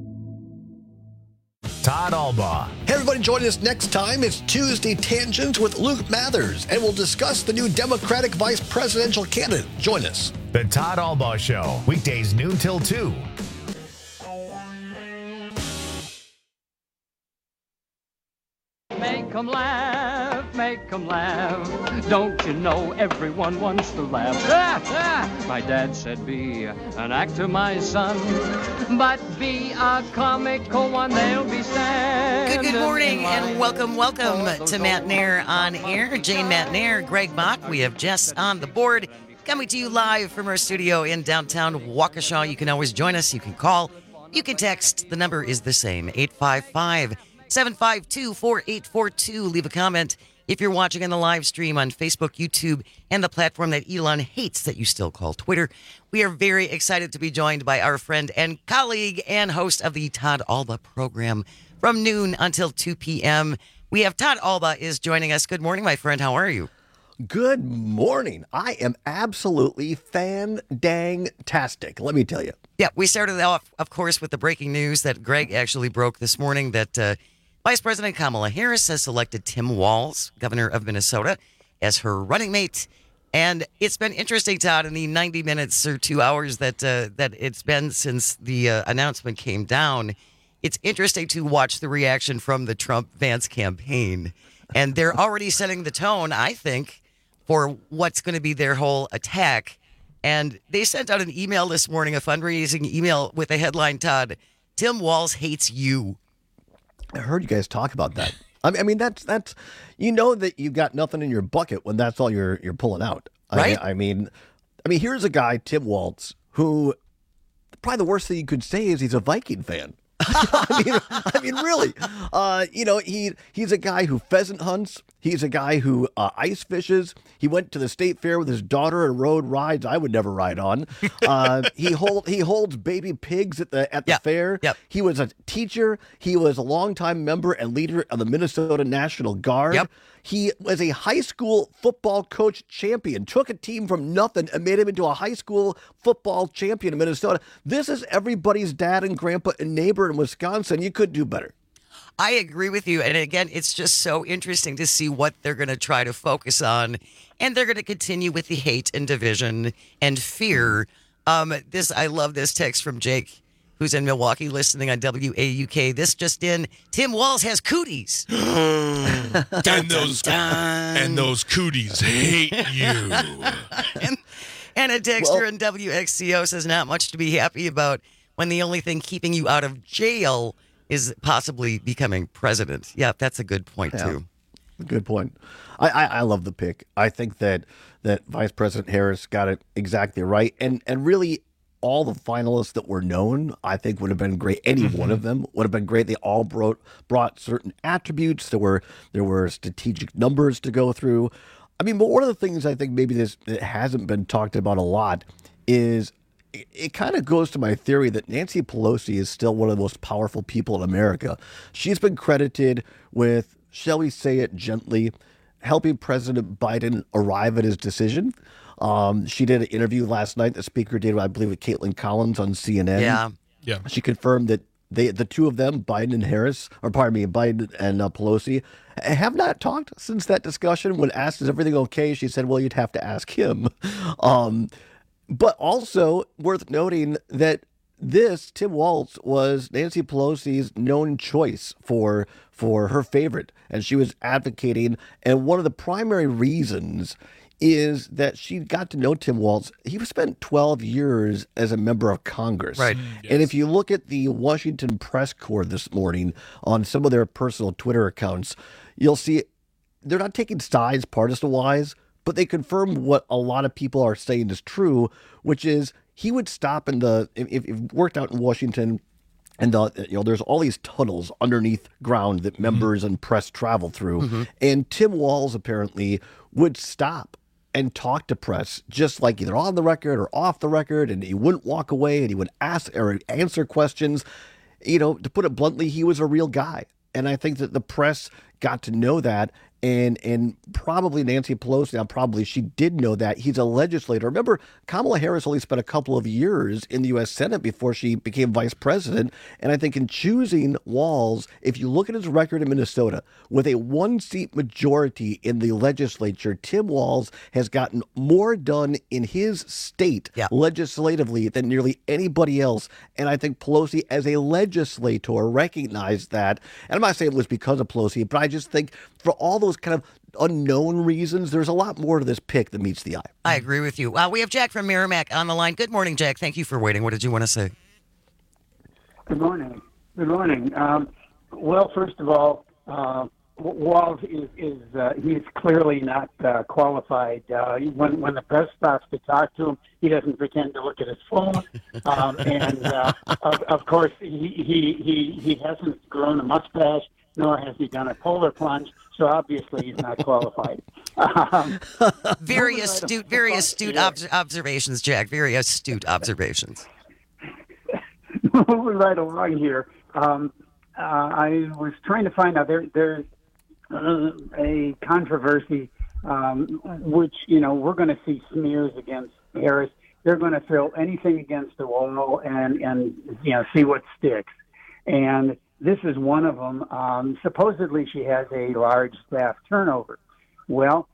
Todd Albaugh. Hey, everybody, join us next time. It's Tuesday Tangents with Luke Mathers, and we'll discuss the new Democratic vice presidential candidate. Join us. The Todd Albaugh Show, weekdays noon till 2. Make 'em laugh, make make 'em laugh. Don't you know everyone wants to laugh? My dad said, be an actor, my son, but be a comical one, they'll be sad. Good morning and welcome to Matt Nair on Air. Jane Matt Nair, Greg Bach. We have Jess on the board. Coming to you live from our studio in downtown Waukesha. You can always join us. You can call. You can text. The number is the same, 855-752-4842. Leave a comment if you're watching on the live stream on Facebook, YouTube, and the platform that Elon hates that you still call Twitter. We are very excited to be joined by our friend and colleague and host of the Todd Alba program from noon until 2 p.m. We have Todd Alba is joining us. Good morning, my friend. How are you? Good morning. I am absolutely fan-dang-tastic, let me tell you. Yeah, we started off, of course, with the breaking news that Greg actually broke this morning that Vice President Kamala Harris has selected Tim Walz, governor of Minnesota, as her running mate. And it's been interesting, Todd, in the 90 minutes or 2 hours that it's been since the announcement came down. It's interesting to watch the reaction from the Trump-Vance campaign. And they're already setting the tone, I think, for what's going to be their whole attack. And they sent out an email this morning, a fundraising email with a headline, Todd, Tim Walz hates you. I heard you guys talk about that. I mean, that's you know that you've got nothing in your bucket when that's all you're pulling out. Right? I mean, here's a guy, Tim Walz, who probably the worst thing you could say is he's a Viking fan. I mean, really, he's a guy who pheasant hunts. He's a guy who ice fishes. He went to the state fair with his daughter and rode rides I would never ride on. He holds baby pigs at the fair. Yep. He was a teacher. He was a longtime member and leader of the Minnesota National Guard. Yep. He was a high school football coach champion, took a team from nothing and made him into a high school football champion in Minnesota. This is everybody's dad and grandpa and neighbor in Wisconsin. You could do better. I agree with you. And again, it's just so interesting to see what they're going to try to focus on. And they're going to continue with the hate and division and fear. I love this text from Jake, who's in Milwaukee listening on WAUK. This just in, Tim Walz has cooties. and those cooties hate you. And a texter in WXCO says not much to be happy about when the only thing keeping you out of jail is possibly becoming president. Yeah, that's a good point, too. Good point. I love the pick. I think that Vice President Harris got it exactly right. And really, all the finalists that were known, I think would have been great. Any one of them would have been great. They all brought certain attributes. There were strategic numbers to go through. I mean, but one of the things I think maybe that hasn't been talked about a lot is it kind of goes to my theory that Nancy Pelosi is still one of the most powerful people in America. She's been credited with, shall we say it gently, helping President Biden arrive at his decision. She did an interview last night. The speaker did, I believe, with Caitlin Collins on CNN. Yeah. She confirmed that the two of them, Biden and Pelosi, have not talked since that discussion. When asked, is everything okay? She said, well, you'd have to ask him. But also worth noting that Tim Walz was Nancy Pelosi's known choice for her favorite, and she was advocating. And one of the primary reasons is that she got to know Tim Walz. He spent 12 years as a member of Congress. Right. And if you look at the Washington Press Corps this morning on some of their personal Twitter accounts, you'll see they're not taking sides partisan-wise, but they confirm what a lot of people are saying is true, which is he would stop if worked out in Washington, and there's all these tunnels underneath ground that members and press travel through, and Tim Walz apparently would stop and talk to press, just like either on the record or off the record, and he wouldn't walk away, and he would ask or answer questions. To put it bluntly, he was a real guy, and I think that the press got to know that. And probably Nancy Pelosi, she did know that. He's a legislator. Remember, Kamala Harris only spent a couple of years in the U.S. Senate before she became vice president. And I think in choosing Walz, if you look at his record in Minnesota, with a one-seat majority in the legislature, Tim Walz has gotten more done in his state legislatively than nearly anybody else. And I think Pelosi, as a legislator, recognized that. And I'm not saying it was because of Pelosi, but I just think for all those those kind of unknown reasons, there's a lot more to this pick than meets the eye. I agree with you. We have Jack from Merrimack on the line. Good morning, Jack. Thank you for waiting. What did you want to say? Good morning. Good morning. Well, first of all, Walz he's clearly not qualified. When the press stops to talk to him, he doesn't pretend to look at his phone, and of course he hasn't grown a mustache, nor has he done a polar plunge. So obviously he's not qualified. Very astute observations, Jack. Very astute observations. Moving right along here. I was trying to find out there's a controversy, which, we're going to see smears against Harris. They're going to throw anything against the wall and see what sticks. And this is one of them. Supposedly she has a large staff turnover. Well,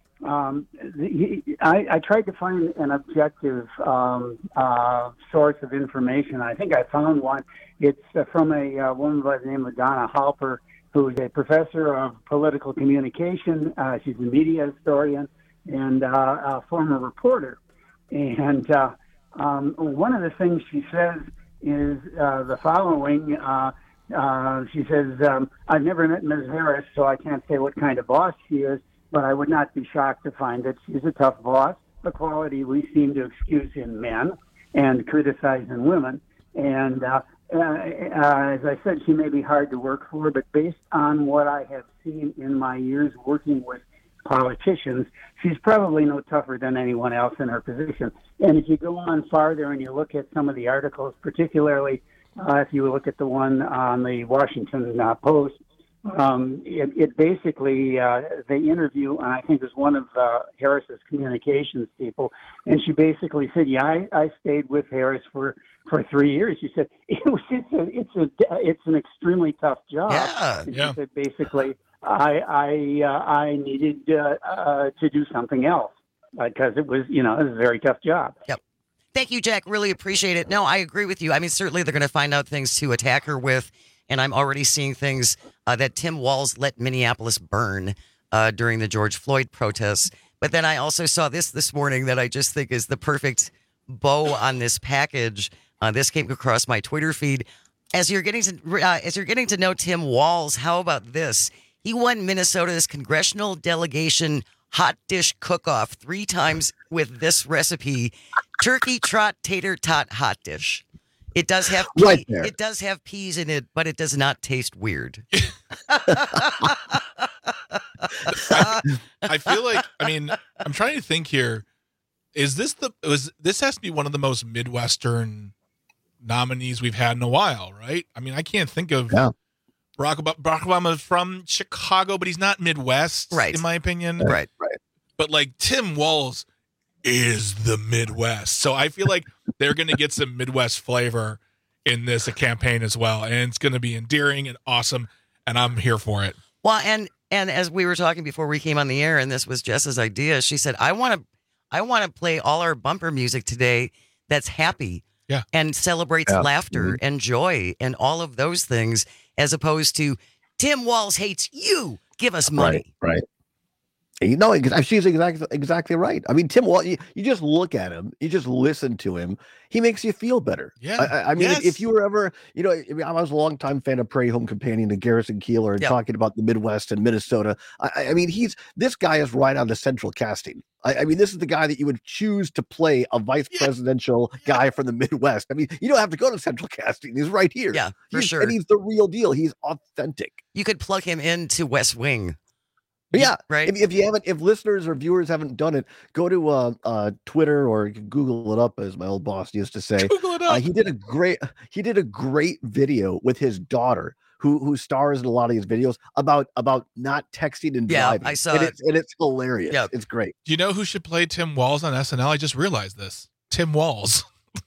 I tried to find an objective source of information. I think I found one. It's from a woman by the name of Donna Halper, who's a professor of political communication. She's a media historian and a former reporter. And one of the things she says is the following. She says, I've never met Ms. Harris, so I can't say what kind of boss she is, but I would not be shocked to find that she's a tough boss, a quality we seem to excuse in men and criticize in women. And as I said, she may be hard to work for, but based on what I have seen in my years working with politicians, she's probably no tougher than anyone else in her position. And if you go on farther and you look at some of the articles, particularly if you look at the one on the Washington Post, it basically, they interview, and I think it was one of Harris's communications people, and she basically said, yeah, I stayed with Harris for 3 years. She said, it's an extremely tough job. Yeah. And she said, basically, I needed to do something else because it was a very tough job. Yep. Thank you, Jack. Really appreciate it. No, I agree with you. I mean, certainly they're going to find out things to attack her with. And I'm already seeing things that Tim Walz let Minneapolis burn during the George Floyd protests. But then I also saw this morning that I just think is the perfect bow on this package. This came across my Twitter feed. As you're getting to know Tim Walz, how about this? He won Minnesota's congressional delegation hot dish cook-off 3 times with this recipe: turkey trot tater tot hot dish. It does have it does have peas in it, but it does not taste weird. I feel like, I'm trying to think here. This has to be one of the most Midwestern nominees we've had in a while, right? I mean, I can't think of Barack Obama is from Chicago, but he's not Midwest, right? In my opinion, right. But like Tim Walz is the Midwest, so I feel like they're going to get some Midwest flavor in this campaign as well, and it's going to be endearing and awesome, and I'm here for it. Well, and as we were talking before we came on the air, and this was Jess's idea, she said, I want to play all our bumper music today that's happy, and celebrates laughter and joy and all of those things, as opposed to Tim Walz hates you. Give us money. Right. She's exactly right. I mean, Tim Walz, you just look at him, you just listen to him, he makes you feel better. Yeah. I mean, if you were ever, I was a longtime fan of Prairie Home Companion and Garrison Keillor and talking about the Midwest and Minnesota. I mean, this guy is right on the central casting. I mean, this is the guy that you would choose to play a vice presidential guy from the Midwest. I mean, you don't have to go to central casting. He's right here. Yeah, for sure. And he's the real deal. He's authentic. You could plug him into West Wing. Yeah, right. If listeners or viewers haven't done it, go to Twitter or Google it up, as my old boss used to say. Google it up. He did a great video with his daughter, who stars in a lot of these videos about not texting and driving. I saw it. And it's hilarious. Yeah. It's great. Do you know who should play Tim Walz on SNL? I just realized this. Tim Walz.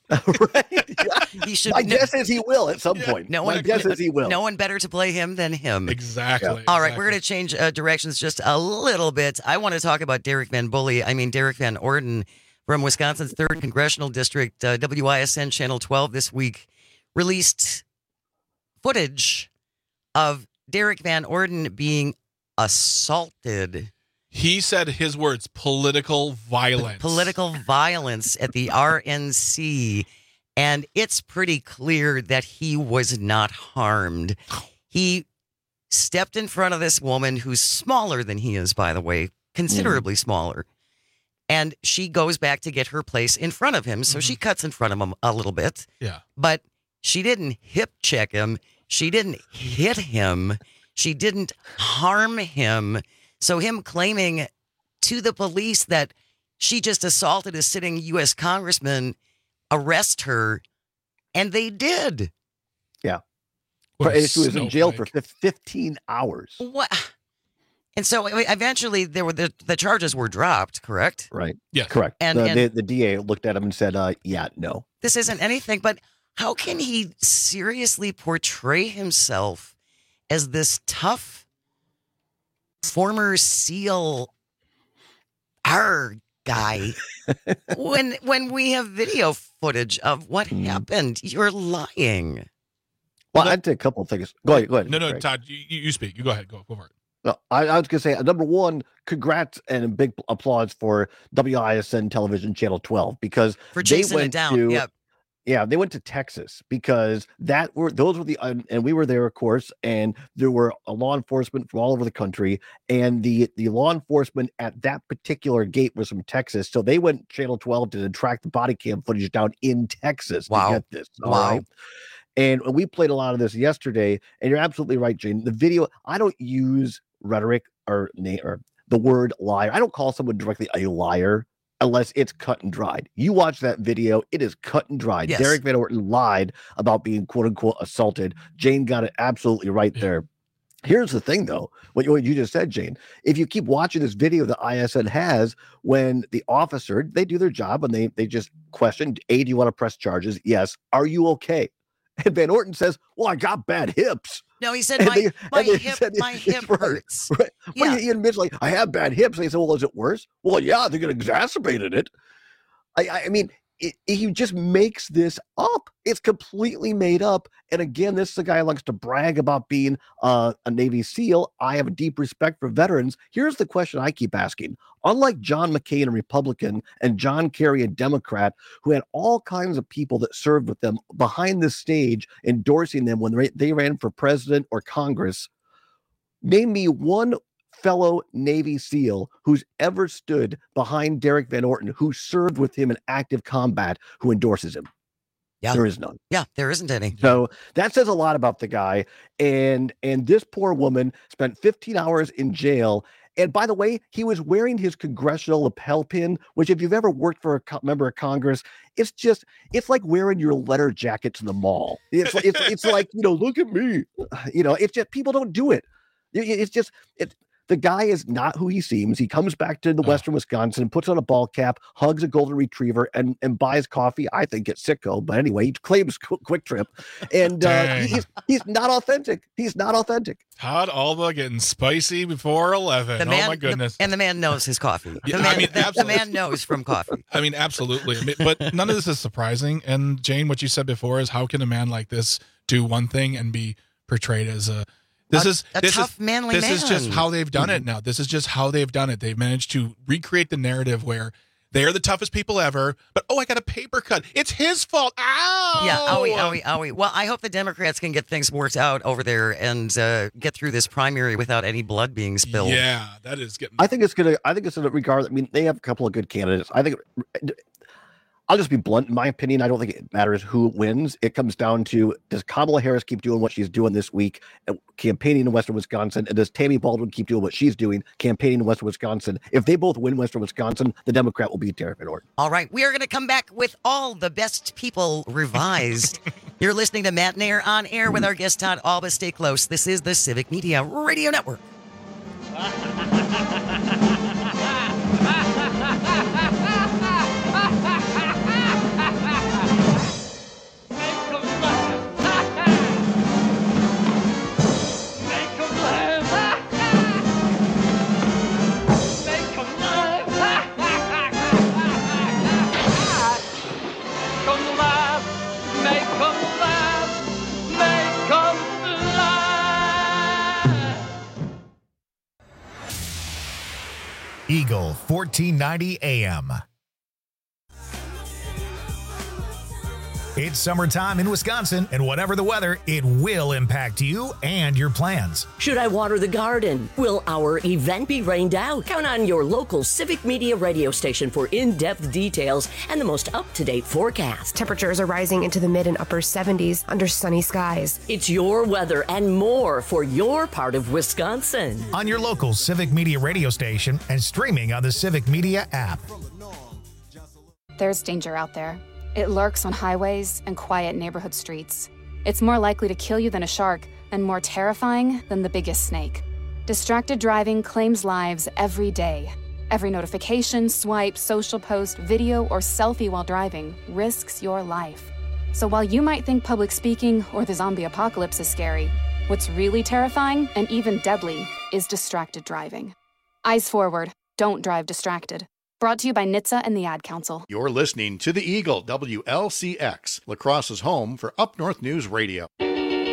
He should. My guess is he will at some point. My guess is he will. No one better to play him than him. Exactly. All right, we're going to change directions just a little bit. I want to talk about Derek Van Orden from Wisconsin's 3rd Congressional District. WISN Channel 12 this week released footage of Derek Van Orden being assaulted. He said his words, political violence. Political violence at the RNC. And it's pretty clear that he was not harmed. He stepped in front of this woman who's smaller than he is, by the way, considerably smaller. And she goes back to get her place in front of him. So she cuts in front of him a little bit. Yeah. But she didn't hip check him. She didn't hit him. She didn't harm him. So him claiming to the police that she just assaulted a sitting U.S. congressman, arrest her, and they did. Yeah. She was in jail for 15 hours. What? And so eventually the charges were dropped, correct? Right. Yeah. Correct. And the DA looked at him and said, yeah, no. This isn't anything, but how can he seriously portray himself as this tough former SEAL guy when we have video footage of what happened? You're lying. Well, I'd say a couple of things. Go ahead. No, Greg. Todd, you speak. You go ahead. Go for it. No, I was going to say, number one, congrats and a big applause for WISN Television Channel 12 because for chasing it down. Yeah, they went to Texas because those were the and we were there, of course, and there were a law enforcement from all over the country, and the law enforcement at that particular gate was from Texas, so they went Channel 12 to track the body cam footage down in Texas to get this. All right? And we played a lot of this yesterday, and you're absolutely right, Jane. The video, I don't use rhetoric or the word liar. I don't call someone directly a liar unless it's cut and dried. You watch that video, it is cut and dried. Yes. Derek Van Orton lied about being quote unquote assaulted. Jane got it absolutely right there. Here's the thing, though, what you just said, Jane. If you keep watching this video that ISN has, when the officer, they do their job and they just question, do you want to press charges? Yes. Are you okay? And Van Orton says, well, I got bad hips. No, he said, my hip hurts. Right. Yeah. But he admits, like, I have bad hips. And he said, well, is it worse? Well, yeah, they're going to exacerbated it. I mean, he just makes this up. It's completely made up. And again, this is a guy who likes to brag about being a Navy SEAL. I have a deep respect for veterans. Here's the question I keep asking. Unlike John McCain, a Republican, and John Kerry, a Democrat, who had all kinds of people that served with them behind the stage endorsing them when they ran for president or Congress, name me one fellow Navy SEAL who's ever stood behind Derek Van Orton, who served with him in active combat, who endorses him. Yeah. There is none. Yeah, there isn't any. So that says a lot about the guy. And this poor woman spent 15 hours in jail. And by the way, he was wearing his congressional lapel pin, which if you've ever worked for a member of Congress, it's like wearing your letter jacket to the mall. It's like, look at me. It's just, people don't do it. The guy is not who he seems. He comes back to the Western Wisconsin, puts on a ball cap, hugs a golden retriever, and buys coffee, I think, at Citgo. But anyway, he claims Quick Trip. And he's not authentic. He's not authentic. Todd Alba getting spicy before 11. Oh, my goodness. And the man knows his coffee. The man knows from coffee. I mean, absolutely. But none of this is surprising. And Jane, what you said before is how can a man like this do one thing and be portrayed as a tough, manly man. This is just how they've done it now. This is just how they've done it. They've managed to recreate the narrative where they are the toughest people ever, but I got a paper cut. It's his fault. Ow! Yeah, owie. Well, I hope the Democrats can get things worked out over there and get through this primary without any blood being spilled. Yeah, that is getting. I think it's gonna regard. I mean, they have a couple of good candidates. I think. I'll just be blunt. In my opinion, I don't think it matters who wins. It comes down to, does Kamala Harris keep doing what she's doing this week, campaigning in Western Wisconsin, and does Tammy Baldwin keep doing what she's doing, campaigning in Western Wisconsin? If they both win Western Wisconsin, the Democrat will beat Derek Van Orton. All right. We are going to come back with all the best people revised. You're listening to Matt Nair on air with our guest, Todd Alba. Stay close. This is the Civic Media Radio Network. 1490 AM. It's summertime in Wisconsin, and whatever the weather, it will impact you and your plans. Should I water the garden? Will our event be rained out? Count on your local Civic Media radio station for in-depth details and the most up-to-date forecast. Temperatures are rising into the mid and upper 70s under sunny skies. It's your weather and more for your part of Wisconsin. On your local Civic Media radio station and streaming on the Civic Media app. There's danger out there. It lurks on highways and quiet neighborhood streets. It's more likely to kill you than a shark and more terrifying than the biggest snake. Distracted driving claims lives every day. Every notification, swipe, social post, video, or selfie while driving risks your life. So while you might think public speaking or the zombie apocalypse is scary, what's really terrifying and even deadly is distracted driving. Eyes forward. Don't drive distracted. Brought to you by NHTSA and the Ad Council. You're listening to the Eagle, WLCX, La Crosse's home for Up North News Radio. Up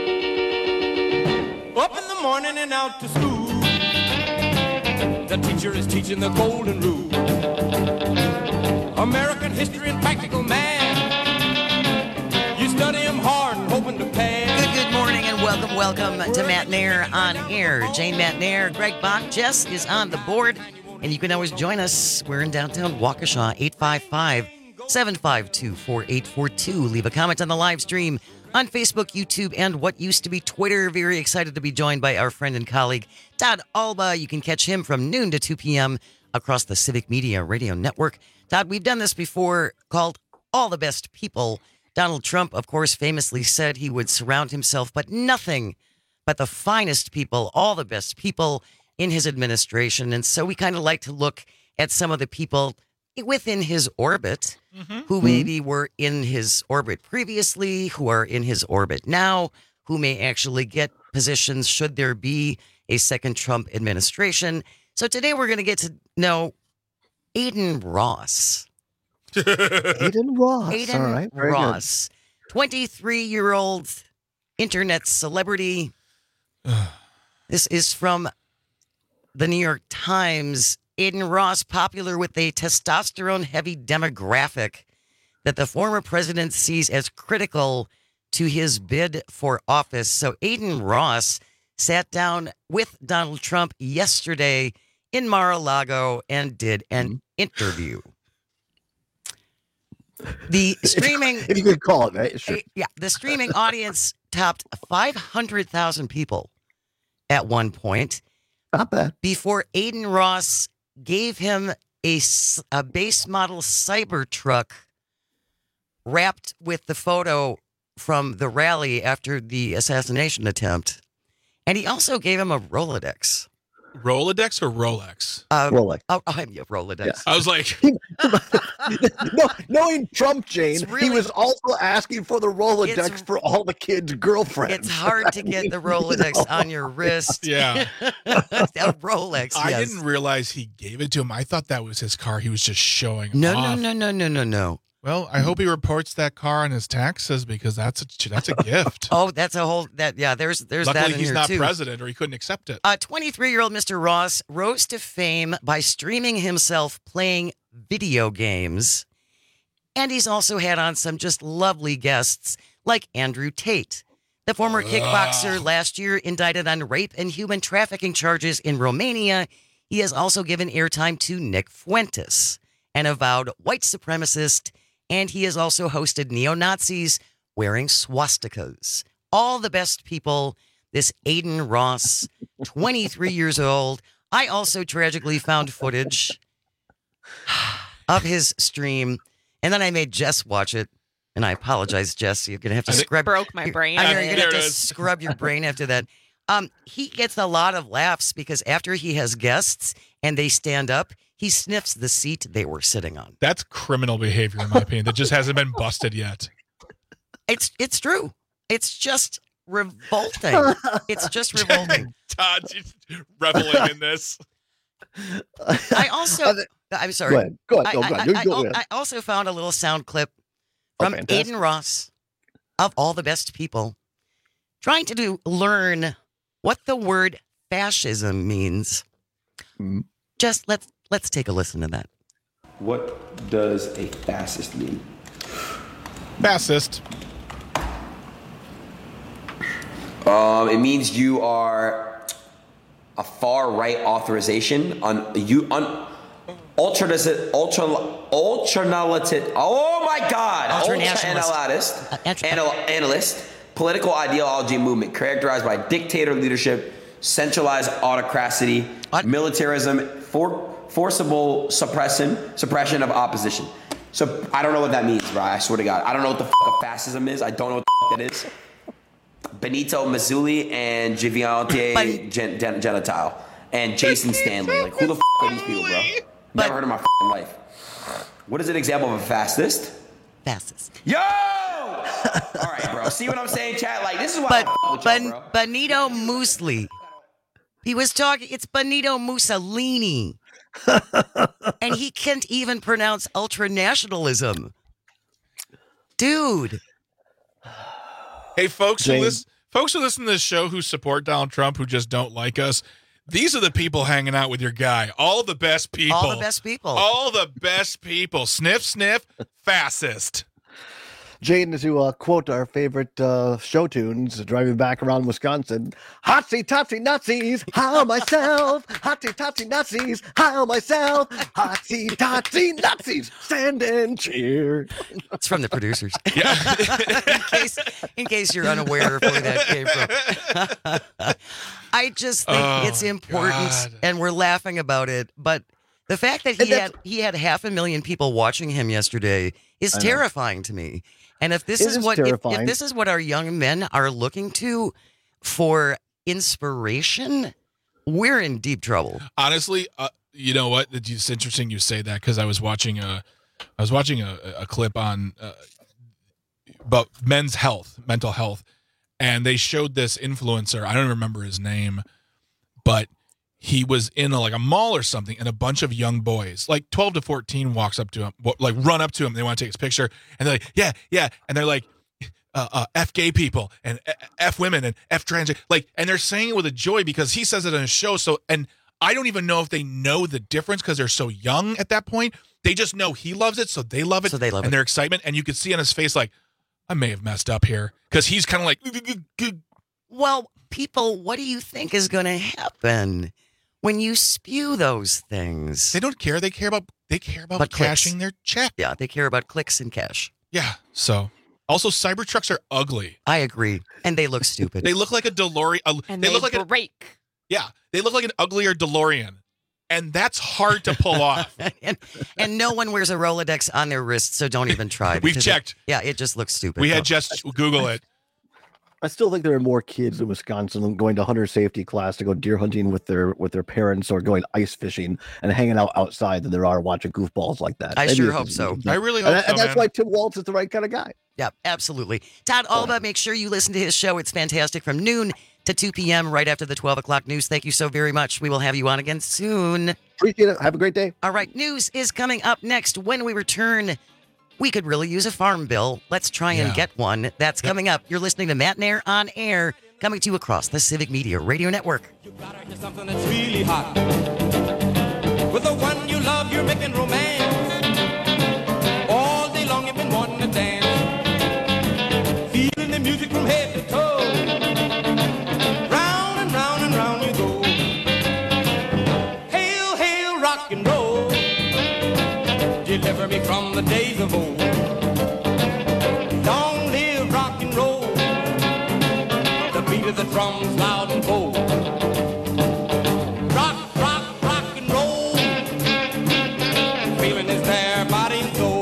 in the morning and out to school. The teacher is teaching the golden rule. American history and practical math. You study them hard and hoping to pass. Good morning and welcome to Matt Nair on air. Jane Matt Nair, Greg Bach, Jess is on the board. And you can always join us. We're in downtown Waukesha, 855-752-4842. Leave a comment on the live stream on Facebook, YouTube, and what used to be Twitter. Very excited to be joined by our friend and colleague, Todd Alba. You can catch him from noon to 2 p.m. across the Civic Media Radio Network. Todd, we've done this before, called All the Best People. Donald Trump, of course, famously said he would surround himself, but nothing but the finest people, all the best people in his administration. And so we kind of like to look at some of the people within his orbit who maybe were in his orbit previously, who are in his orbit now, who may actually get positions should there be a second Trump administration. So today we're going to get to know Adin Ross. Adin Ross. Adin All right. Very Ross, 23-year-old internet celebrity. This is from the New York Times. Adin Ross, popular with a testosterone-heavy demographic that the former president sees as critical to his bid for office. So Adin Ross sat down with Donald Trump yesterday in Mar-a-Lago and did an interview. The streaming, if you could call it that, sure. The streaming audience topped 500,000 people at one point. Not bad. Before Adin Ross gave him a base model Cybertruck wrapped with the photo from the rally after the assassination attempt. And he also gave him a Rolodex. Rolodex or Rolex? Rolex. Oh, yeah, Rolodex. Yeah. I was like... No, knowing Trump, Jane, he was also asking for the Rolodex for all the kids' girlfriends. It's hard to get the Rolodex on your wrist. Yeah. A Rolex, I yes. didn't realize he gave it to him. I thought that was his car. He was just showing No. off. Well, I hope he reports that car on his taxes because that's a gift. Oh, that's a whole there's Luckily, that in he's here not too. president, or he couldn't accept it. 23-year-old Mr. Ross rose to fame by streaming himself playing video games, and he's also had on some just lovely guests like Andrew Tate, the former kickboxer last year indicted on rape and human trafficking charges in Romania. He has also given airtime to Nick Fuentes, an avowed white supremacist. And he has also hosted neo-Nazis wearing swastikas. All the best people. This Adin Ross, 23 years old. I also tragically found footage of his stream, and then I made Jess watch it. And I apologize, Jess. You're gonna have to scrub. Broke my brain. I know you're gonna have to scrub your brain after that. He gets a lot of laughs because after he has guests and they stand up, he sniffs the seat they were sitting on. That's criminal behavior, in my opinion. That just hasn't been busted yet. It's true. It's just revolting. It's just revolting. Todd, you're reveling in this. I also, I'm sorry. Go ahead. I also found a little sound clip from Adin Ross, of all the best people, trying to learn what the word fascism means. Just let's Let's take a listen to that. What does a fascist mean? Fascist. It means you are a far right authorization ultranationalist. Oh my God! Ultra-analyst, political ideology movement characterized by dictator leadership, centralized autocracy, militarism, forcible suppression of opposition. So I don't know what that means, bro. I swear to God, I don't know what the fuck a fascism is. I don't know what the fuck that is. Benito Mussolini and Giviante Gentile and Jason Stanley. Like, who the fuck are these people, bro? Never heard of my fucking life. What is an example of a fascist? Fascist. Yo! All right, bro. See what I'm saying, chat? Like, this is why I fuck with y'all, bro. Benito Mussolini. He was talking, it's Benito Mussolini. And he can't even pronounce ultranationalism. Dude. Hey, folks who listen to this show who support Donald Trump, who just don't like us, these are the people hanging out with your guy. All the best people. All the best people. All the best people. Sniff, sniff, fascist. Jane, to quote our favorite show tunes, driving back around Wisconsin, Hotsy totsy Nazis, how myself, Hotsy totsy Nazis, how myself, Hotsy totsy Nazis, stand and cheer. It's from the producers. Yeah. in case you're unaware of where that came from. I just think it's important, and we're laughing about it, but the fact that he had 500,000 people watching him yesterday is terrifying to me. And if this is what if this is what our young men are looking to for inspiration, we're in deep trouble. Honestly, you know what? It's interesting you say that, because I was watching a clip on about men's health, mental health, and they showed this influencer. I don't remember his name, but he was in a mall or something, and a bunch of young boys, like 12 to 14, walks up to him, run up to him. They want to take his picture, and they're like, yeah. And they're like, F gay people, and F women, and F trans, and they're saying it with a joy because he says it on his show. So, and I don't even know if they know the difference because they're so young at that point. They just know he loves it, so they love it. And their excitement, and you could see on his face, like, I may have messed up here, because he's kind of like, well, people, what do you think is going to happen when you spew those things? They don't care. They care about cashing their check. Yeah, they care about clicks and cash. Yeah. So, also, Cybertrucks are ugly. I agree, and they look stupid. They look like a DeLorean. And they look like break. They look like an uglier DeLorean, and that's hard to pull off. and no one wears a Rolodex on their wrist, so don't even try. We've checked. It just looks stupid. We had just Google it. I still think there are more kids in Wisconsin going to hunter safety class to go deer hunting with their parents, or going ice fishing and hanging out outside, than there are watching goofballs like that. I sure hope so. I really hope so, and that's why Tim Waltz is the right kind of guy. Yeah, absolutely. Todd Alba, make sure you listen to his show. It's fantastic, from noon to 2 p.m. right after the 12 o'clock news. Thank you so very much. We will have you on again soon. Appreciate it. Have a great day. All right, news is coming up next. When we return, we could really use a farm bill. Let's try and get one. That's coming up. You're listening to Matt Nair on Air, coming to you across the Civic Media Radio Network. You gotta hear something that's really hot. With the one you love, you're making romance. All day long you've been wanting to dance. Feeling the music from head to toe. Round and round and round you go. Hail, hail, rock and roll. Deliver me from the days of old. Long live rock and roll. The beat of the drums loud and bold. Rock, rock, rock and roll. Feeling is there, body and soul.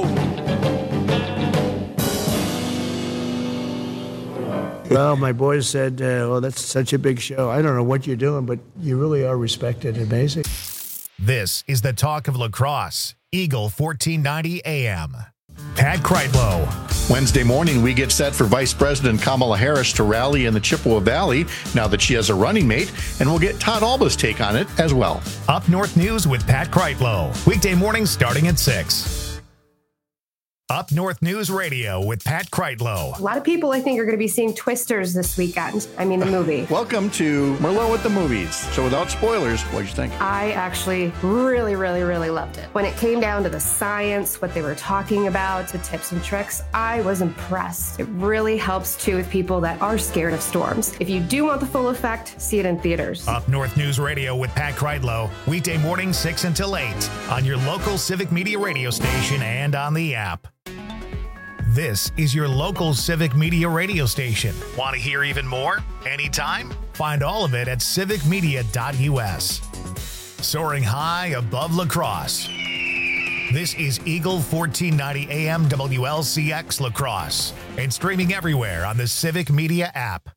Well, my boys said, well, that's such a big show. I don't know what you're doing, but you really are respected. Amazing. This is the talk of lacrosse. Eagle 1490 AM. Pat Kreitlow. Wednesday morning, we get set for Vice President Kamala Harris to rally in the Chippewa Valley now that she has a running mate, and we'll get Todd Alba's take on it as well. Up North News with Pat Kreitlow. Weekday mornings starting at 6. Up North News Radio with Pat Kreitlow. A lot of people, I think, are going to be seeing Twisters this weekend. I mean, the movie. Welcome to Merlot with the Movies. So without spoilers, what'd you think? I actually really, really, really loved it. When it came down to the science, what they were talking about, the tips and tricks, I was impressed. It really helps, too, with people that are scared of storms. If you do want the full effect, see it in theaters. Up North News Radio with Pat Kreitlow, weekday morning 6 until 8 on your local Civic Media radio station and on the app. This is your local Civic Media radio station. Want to hear even more? Anytime? Find all of it at civicmedia.us. Soaring high above La Crosse. This is Eagle 1490 AM WLCX La Crosse and streaming everywhere on the Civic Media app.